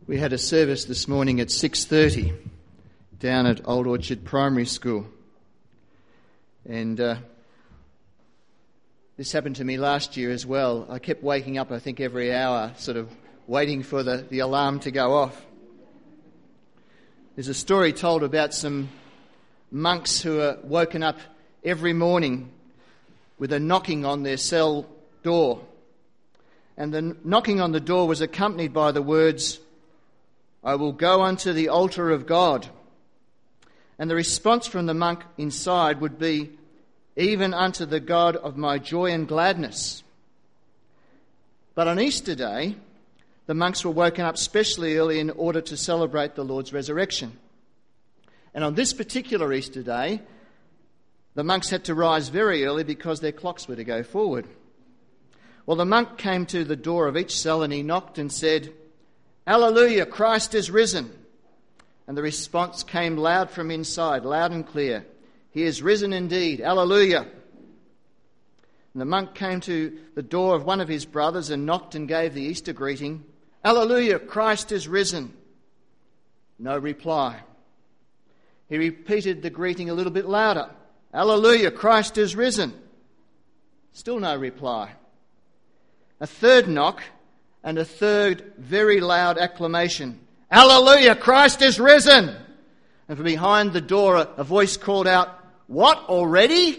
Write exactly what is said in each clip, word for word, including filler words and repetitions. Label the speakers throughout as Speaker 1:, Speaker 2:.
Speaker 1: We had a service this morning at six thirty down at Old Orchard Primary School. And uh, this happened to me last year as well. I kept waking up, I think, every hour, sort of waiting for the, the alarm to go off. There's a story told about some monks who are woken up every morning with a knocking on their cell door. And the knocking on the door was accompanied by the words, "I will go unto the altar of God." And the response from the monk inside would be, "Even unto the God of my joy and gladness." But on Easter Day, the monks were woken up specially early in order to celebrate the Lord's resurrection. And on this particular Easter Day, the monks had to rise very early because their clocks were to go forward. Well, the monk came to the door of each cell and he knocked and said, "Alleluia, Christ is risen." And the response came loud from inside, loud and clear. "He is risen indeed, alleluia." And the monk came to the door of one of his brothers and knocked and gave the Easter greeting, "Alleluia, Christ is risen." No reply. He repeated the greeting a little bit louder, "Alleluia, Christ is risen." Still no reply. A third knock, and a third very loud acclamation, "Alleluia, Christ is risen!" And from behind the door a, a voice called out, "What, already?"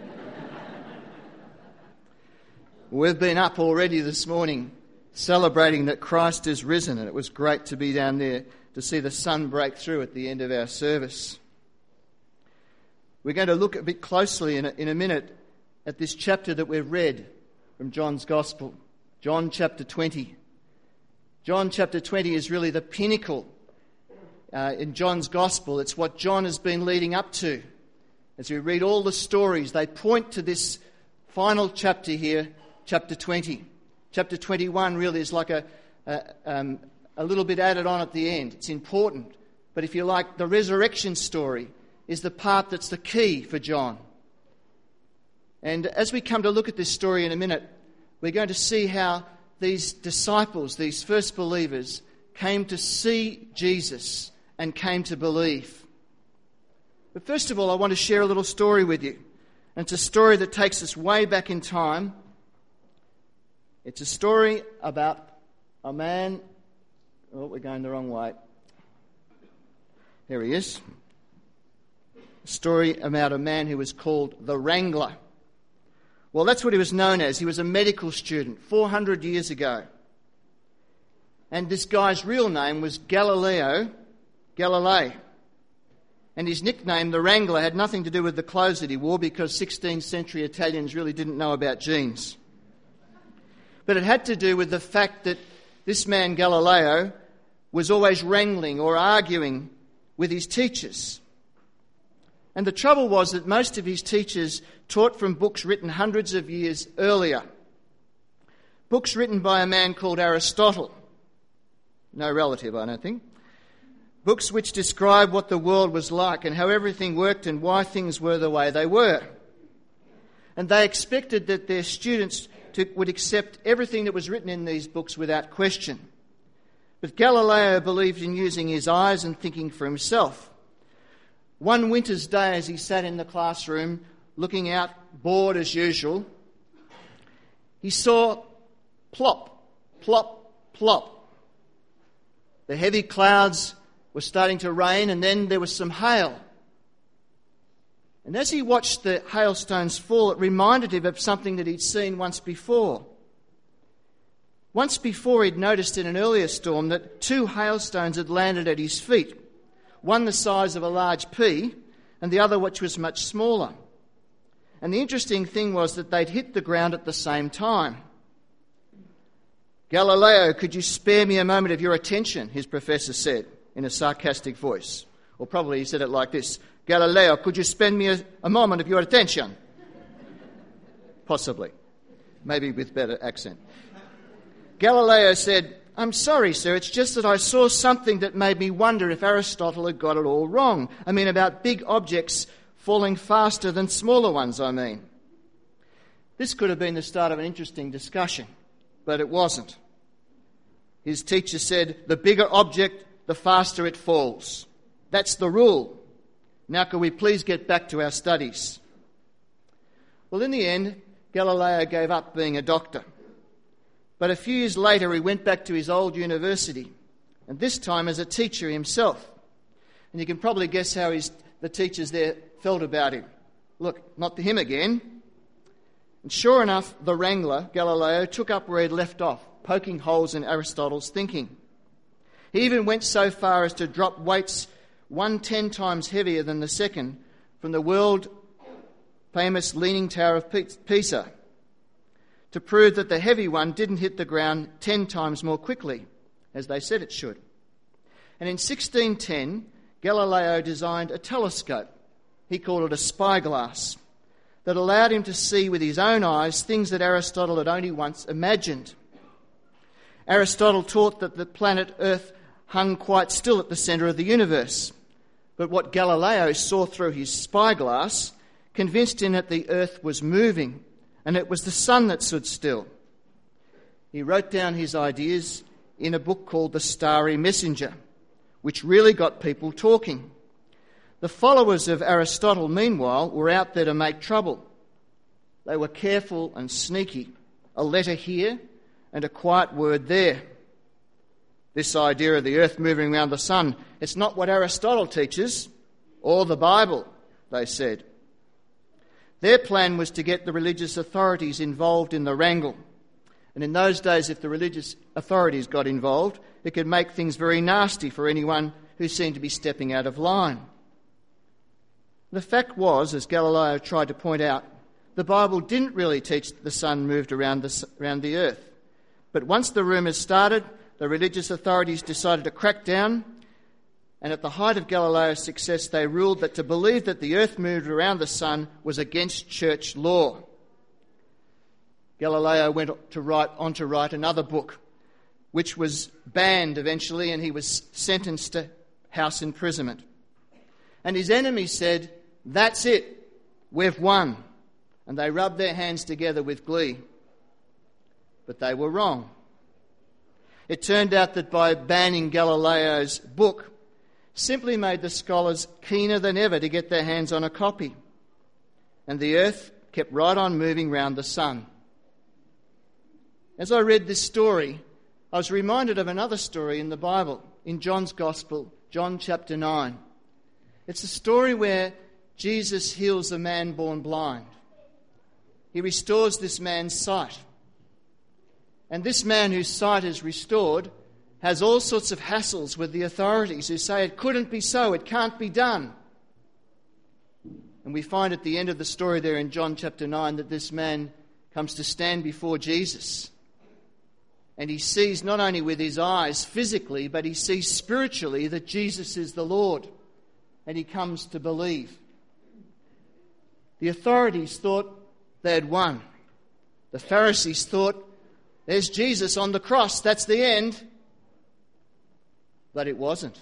Speaker 1: We've been up already this morning celebrating that Christ is risen, and it was great to be down there to see the sun break through at the end of our service. We're going to look a bit closely in a, in a minute at this chapter that we've read from John's Gospel, John chapter twenty. John chapter twenty is really the pinnacle uh, in John's Gospel. It's what John has been leading up to. As we read all the stories, they point to this final chapter here, chapter twenty. Chapter twenty-one really is like a, a, um, a little bit added on at the end. It's important. But if you like, the resurrection story is the part that's the key for John. And as we come to look at this story in a minute, we're going to see how these disciples, these first believers, came to see Jesus and came to believe. But first of all, I want to share a little story with you. And it's a story that takes us way back in time. It's a story about a man... Oh, we're going the wrong way. There he is. A story about a man who was called the Wrangler. Well, that's what he was known as. He was a medical student four hundred years ago. And this guy's real name was Galileo Galilei. And his nickname, the Wrangler, had nothing to do with the clothes that he wore because sixteenth century Italians really didn't know about jeans. But it had to do with the fact that this man, Galileo, was always wrangling or arguing with his teachers. And the trouble was that most of his teachers taught from books written hundreds of years earlier. Books written by a man called Aristotle. No relative, I don't think. Books which describe what the world was like and how everything worked and why things were the way they were. And they expected that their students to, would accept everything that was written in these books without question. But Galileo believed in using his eyes and thinking for himself. One winter's day, as he sat in the classroom, looking out, bored as usual, he saw plop, plop, plop. The heavy clouds were starting to rain, and then there was some hail. And as he watched the hailstones fall, it reminded him of something that he'd seen once before. Once before, he'd noticed in an earlier storm that two hailstones had landed at his feet. One the size of a large pea, and the other which was much smaller. And the interesting thing was that they'd hit the ground at the same time. "Galileo, could you spare me a moment of your attention?" his professor said in a sarcastic voice. Or probably he said it like this, "Galileo, could you spend me a, a moment of your attention?" Possibly. Maybe with better accent. Galileo said, "I'm sorry, sir, it's just that I saw something that made me wonder if Aristotle had got it all wrong. I mean, about big objects falling faster than smaller ones, I mean." This could have been the start of an interesting discussion, but it wasn't. His teacher said, the bigger object, the faster it falls. That's the rule. Now can we please get back to our studies? Well, in the end, Galileo gave up being a doctor. But a few years later, he went back to his old university, and this time as a teacher himself. And you can probably guess how his, the teachers there felt about him. Look, not him again. And sure enough, the wrangler, Galileo, took up where he'd left off, poking holes in Aristotle's thinking. He even went so far as to drop weights one ten times heavier than the second from the world-famous Leaning Tower of Pisa to prove that the heavy one didn't hit the ground ten times more quickly, as they said it should. And in sixteen ten, Galileo designed a telescope. He called it a spyglass, that allowed him to see with his own eyes things that Aristotle had only once imagined. Aristotle taught that the planet Earth hung quite still at the centre of the universe. But what Galileo saw through his spyglass convinced him that the Earth was moving, and it was the sun that stood still. He wrote down his ideas in a book called The Starry Messenger, which really got people talking. The followers of Aristotle, meanwhile, were out there to make trouble. They were careful and sneaky, a letter here and a quiet word there. This idea of the earth moving around the sun, it's not what Aristotle teaches, or the Bible, they said. Their plan was to get the religious authorities involved in the wrangle. And in those days, if the religious authorities got involved, it could make things very nasty for anyone who seemed to be stepping out of line. The fact was, as Galileo tried to point out, the Bible didn't really teach the sun moved around the, around the earth. But once the rumours started, the religious authorities decided to crack down, and at the height of Galileo's success, they ruled that to believe that the earth moved around the sun was against church law. Galileo went to write, on to write another book, which was banned eventually, and he was sentenced to house imprisonment. And his enemies said, "That's it, we've won." And they rubbed their hands together with glee. But they were wrong. It turned out that by banning Galileo's book simply made the scholars keener than ever to get their hands on a copy. And the earth kept right on moving round the sun. As I read this story, I was reminded of another story in the Bible, in John's Gospel, John chapter nine. It's a story where Jesus heals a man born blind. He restores this man's sight. And this man whose sight is restored has all sorts of hassles with the authorities who say it couldn't be so, it can't be done. And we find at the end of the story there in John chapter nine that this man comes to stand before Jesus. And he sees not only with his eyes physically, but he sees spiritually that Jesus is the Lord. And he comes to believe. The authorities thought they had won. The Pharisees thought, there's Jesus on the cross, that's the end. But it wasn't.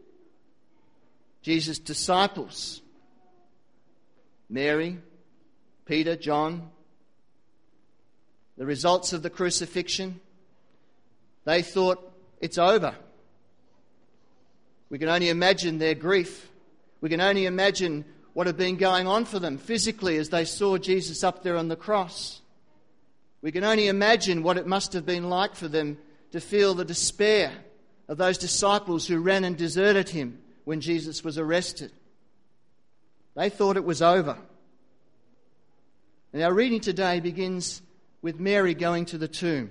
Speaker 1: Jesus' disciples, Mary, Peter, John, the results of the crucifixion, they thought it's over. We can only imagine their grief. We can only imagine what had been going on for them physically as they saw Jesus up there on the cross. We can only imagine what it must have been like for them to feel the despair of those disciples who ran and deserted him when Jesus was arrested. They thought it was over. And our reading today begins with Mary going to the tomb.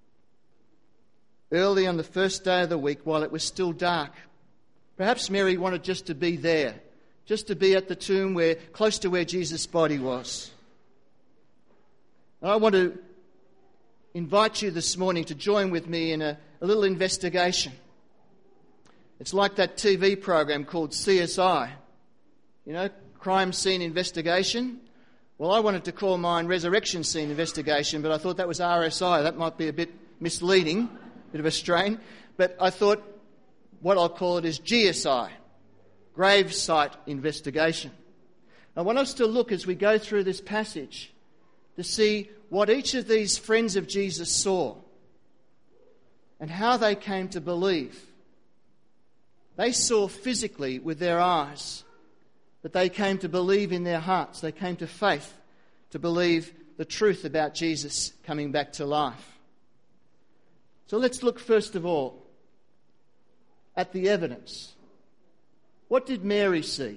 Speaker 1: Early on the first day of the week, while it was still dark. Perhaps Mary wanted just to be there, just to be at the tomb where, close to where Jesus' body was. And I want to invite you this morning to join with me in a, a little investigation. It's like that T V program called C S I, you know, Crime Scene Investigation. Well, I wanted to call mine Resurrection Scene Investigation, but I thought that was R S I. That might be a bit misleading, a bit of a strain. But I thought what I'll call it is G S I, Grave Site Investigation. I want us to look as we go through this passage to see what each of these friends of Jesus saw and how they came to believe. They saw physically with their eyes, but they came to believe in their hearts. They came to faith to believe the truth about Jesus coming back to life. So let's look first of all at the evidence. What did Mary see?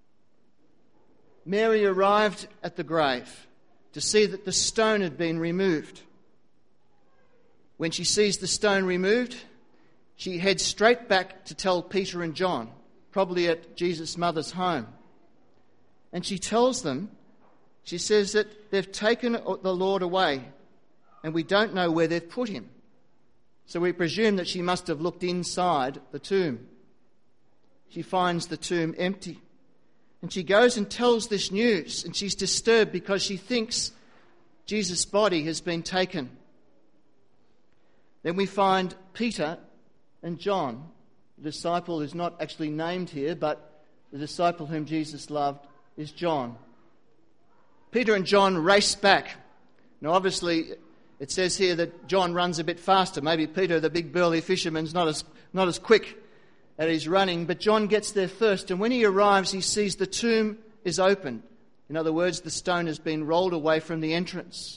Speaker 1: Mary arrived at the grave to see that the stone had been removed. When she sees the stone removed, she heads straight back to tell Peter and John, probably at Jesus' mother's home. And she tells them, she says that they've taken the Lord away and we don't know where they've put him. So we presume that she must have looked inside the tomb. She finds the tomb empty. And she goes and tells this news, and she's disturbed because she thinks Jesus' body has been taken. Then we find Peter and John, the disciple who's not actually named here, but the disciple whom Jesus loved is John. Peter and John race back. Now obviously it says here that John runs a bit faster. Maybe Peter, the big burly fisherman's not as not as quick at his running, but John gets there first, and when he arrives he sees the tomb is open. In other words, the stone has been rolled away from the entrance.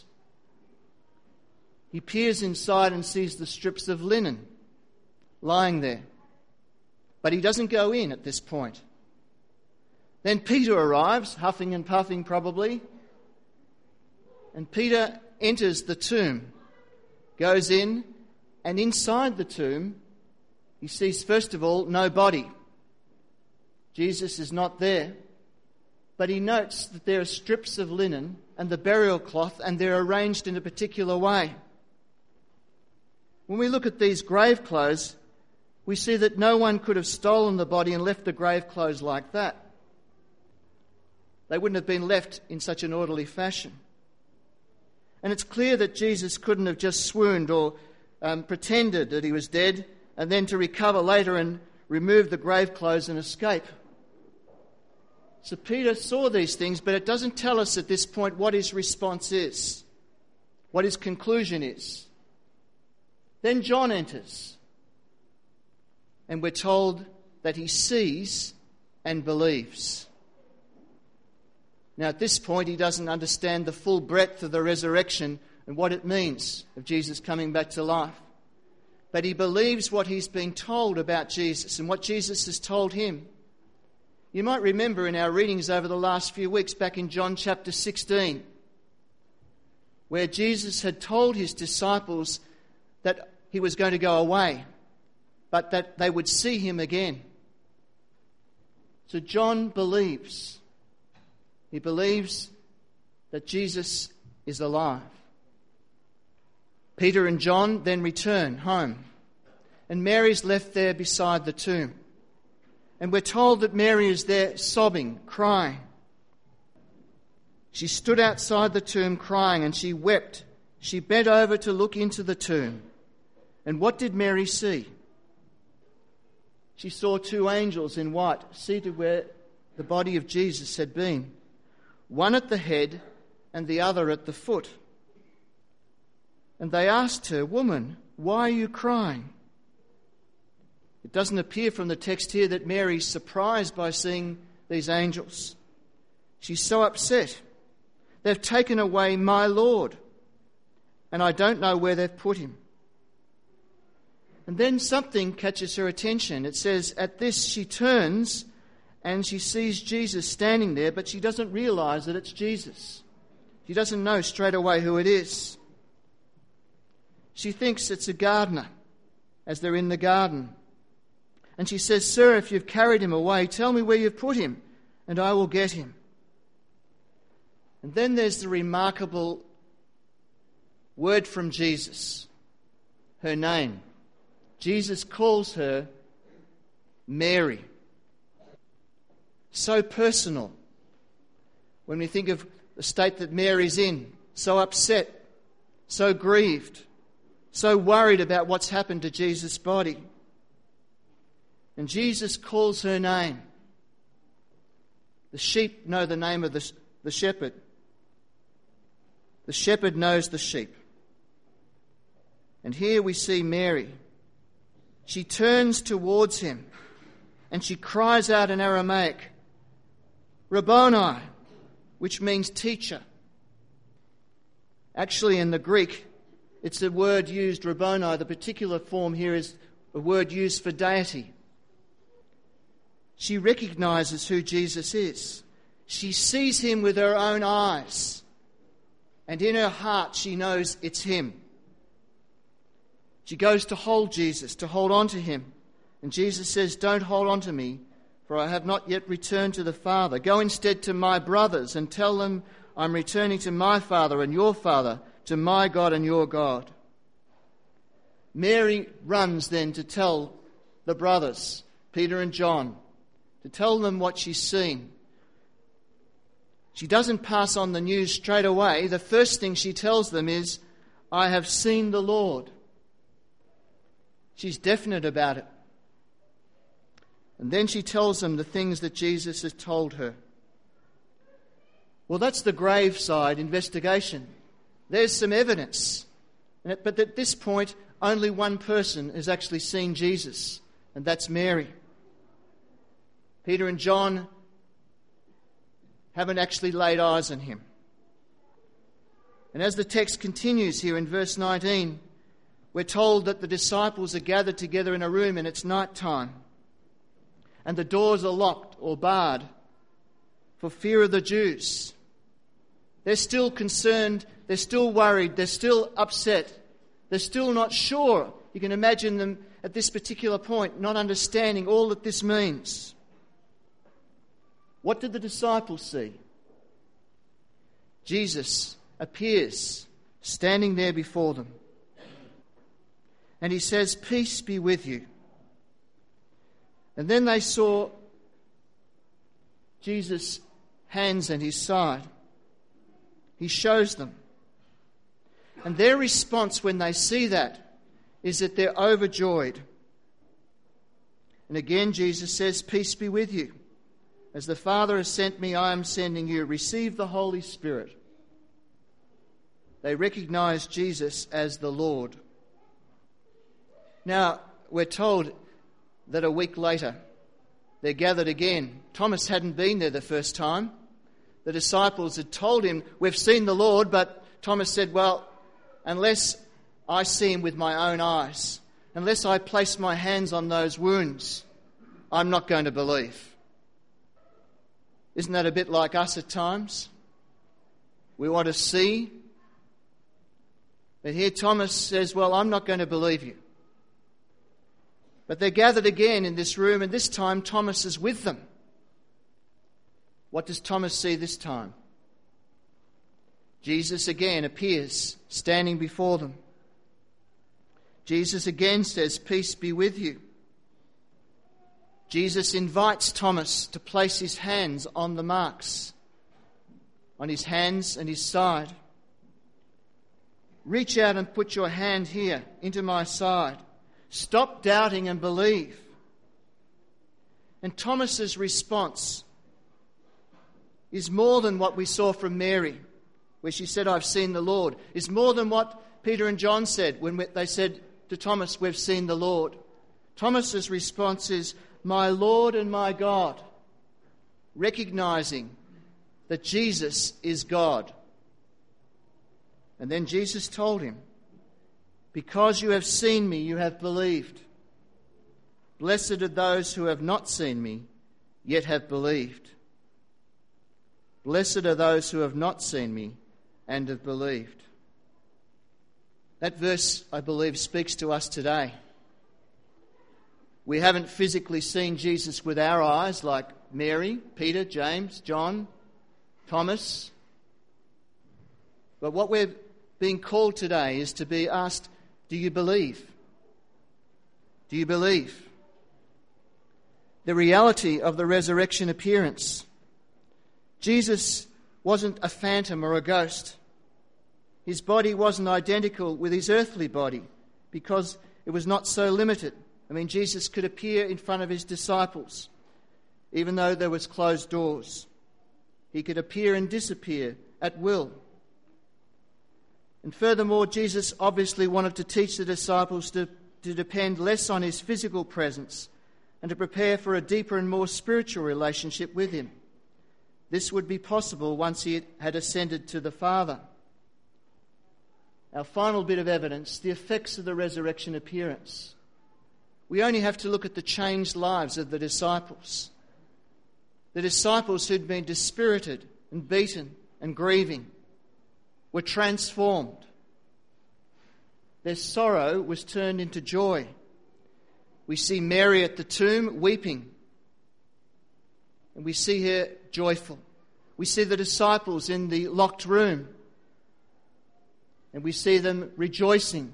Speaker 1: He peers inside and sees the strips of linen lying there. But he doesn't go in at this point. Then Peter arrives, huffing and puffing probably. And Peter enters the tomb, goes in, and inside the tomb he sees first of all no body. Jesus is not there. But he notes that there are strips of linen and the burial cloth, and they're arranged in a particular way. When we look at these grave clothes, we see that no one could have stolen the body and left the grave clothes like that. They wouldn't have been left in such an orderly fashion. And it's clear that Jesus couldn't have just swooned or um, pretended that he was dead and then to recover later and remove the grave clothes and escape. So Peter saw these things, but it doesn't tell us at this point what his response is, what his conclusion is. Then John enters, and we're told that he sees and believes. Now at this point he doesn't understand the full breadth of the resurrection and what it means of Jesus coming back to life. But he believes what he's been told about Jesus and what Jesus has told him. You might remember in our readings over the last few weeks back in John chapter sixteen, where Jesus had told his disciples that he was going to go away, but that they would see him again. So John believes. He believes that Jesus is alive. Peter and John then return home, and Mary's left there beside the tomb. And we're told that Mary is there sobbing, crying. She stood outside the tomb crying, and she wept. She bent over to look into the tomb. And what did Mary see? She saw two angels in white seated where the body of Jesus had been, one at the head and the other at the foot. And they asked her, "Woman, why are you crying?" It doesn't appear from the text here that Mary's surprised by seeing these angels. She's so upset. They've taken away my Lord, and I don't know where they've put him. And then something catches her attention. It says, at this she turns and she sees Jesus standing there, but she doesn't realise that it's Jesus. She doesn't know straight away who it is. She thinks it's a gardener as they're in the garden. And she says, "Sir, if you've carried him away, tell me where you've put him, and I will get him." And then there's the remarkable word from Jesus, her name. Jesus calls her Mary. So personal. When we think of the state that Mary's in, so upset, so grieved, so worried about what's happened to Jesus' body. And Jesus calls her name. The sheep know the name of the, the shepherd. The shepherd knows the sheep. And here we see Mary she turns towards him and she cries out in Aramaic, Rabboni, which means teacher. Actually, in the Greek, it's a word used, Rabboni. The particular form here is a word used for deity. She recognizes who Jesus is. She sees him with her own eyes. And in her heart, she knows it's him. She goes to hold Jesus, to hold on to him. And Jesus says, don't hold on to me, for I have not yet returned to the Father. Go instead to my brothers and tell them I'm returning to my Father and your Father, to my God and your God. Mary runs then to tell the brothers, Peter and John, to tell them what she's seen. She doesn't pass on the news straight away. The first thing she tells them is, I have seen the Lord. She's definite about it. And then she tells them the things that Jesus has told her. Well, that's the graveside investigation. There's some evidence. But at this point, only one person has actually seen Jesus, and that's Mary. Peter and John haven't actually laid eyes on him. And as the text continues here in verse nineteen, we're told that the disciples are gathered together in a room and it's night time. And the doors are locked or barred for fear of the Jews. They're still concerned, they're still worried, they're still upset, they're still not sure. You can imagine them at this particular point not understanding all that this means. What did the disciples see? Jesus appears standing there before them. And he says, peace be with you. And then they saw Jesus' hands and his side. He shows them. And their response when they see that is that they're overjoyed. And again Jesus says, peace be with you. As the Father has sent me, I am sending you. Receive the Holy Spirit. They recognize Jesus as the Lord. Now, we're told that a week later, they're gathered again. Thomas hadn't been there the first time. The disciples had told him, we've seen the Lord, but Thomas said, well, unless I see him with my own eyes, unless I place my hands on those wounds, I'm not going to believe. Isn't that a bit like us at times? We want to see. But here Thomas says, well, I'm not going to believe you. But they're gathered again in this room, and this time Thomas is with them. What does Thomas see this time? Jesus again appears, standing before them. Jesus again says, peace be with you. Jesus invites Thomas to place his hands on the marks, on his hands and his side. Reach out and put your hand here into my side. Stop doubting and believe. And Thomas's response is more than what we saw from Mary, where she said, I've seen the Lord. Is more than what Peter and John said when they said to Thomas, we've seen the Lord. Thomas's response is, my Lord and my God, recognizing that Jesus is God. And then Jesus told him, because you have seen me, you have believed. Blessed are those who have not seen me, yet have believed. Blessed are those who have not seen me and have believed. That verse, I believe, speaks to us today. We haven't physically seen Jesus with our eyes like Mary, Peter, James, John, Thomas. But what we're being called today is to be asked, do you believe? Do you believe? The reality of the resurrection appearance. Jesus wasn't a phantom or a ghost. His body wasn't identical with his earthly body because it was not so limited. I mean, Jesus could appear in front of his disciples, even though there was closed doors. He could appear and disappear at will. And furthermore, Jesus obviously wanted to teach the disciples to to depend less on his physical presence and to prepare for a deeper and more spiritual relationship with him. This would be possible once he had ascended to the Father. Our final bit of evidence, the effects of the resurrection appearance. We only have to look at the changed lives of the disciples. The disciples who'd been dispirited and beaten and grieving were transformed. Their sorrow was turned into joy. We see Mary at the tomb weeping, and we see her joyful. We see the disciples in the locked room, and we see them rejoicing.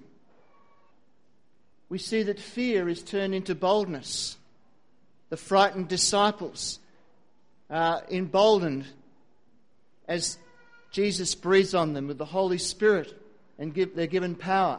Speaker 1: We see that fear is turned into boldness. The frightened disciples are emboldened as Jesus breathes on them with the Holy Spirit, and give, they're given power.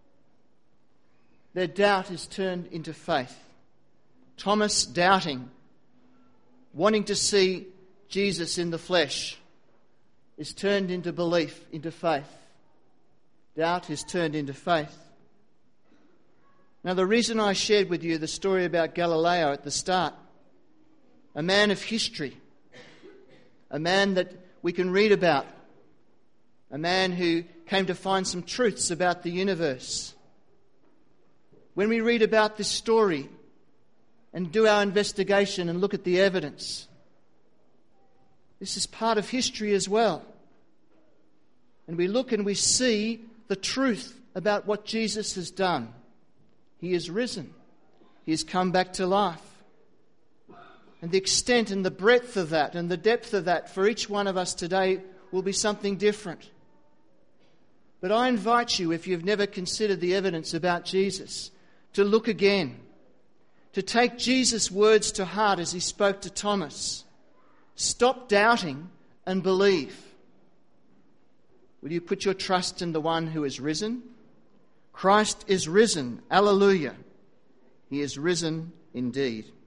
Speaker 1: Their doubt is turned into faith. Thomas doubting, wanting to see Jesus in the flesh, is turned into belief, into faith. Doubt is turned into faith. Now, the reason I shared with you the story about Galileo at the start, a man of history, a man that we can read about, a man who came to find some truths about the universe. When we read about this story and do our investigation and look at the evidence, this is part of history as well. And we look and we see the truth about what Jesus has done. He is risen. He has come back to life. And the extent and the breadth of that and the depth of that for each one of us today will be something different. But I invite you, if you've never considered the evidence about Jesus, to look again, to take Jesus' words to heart as he spoke to Thomas. Stop doubting and believe. Will you put your trust in the one who is risen? Christ is risen. Alleluia. He is risen indeed.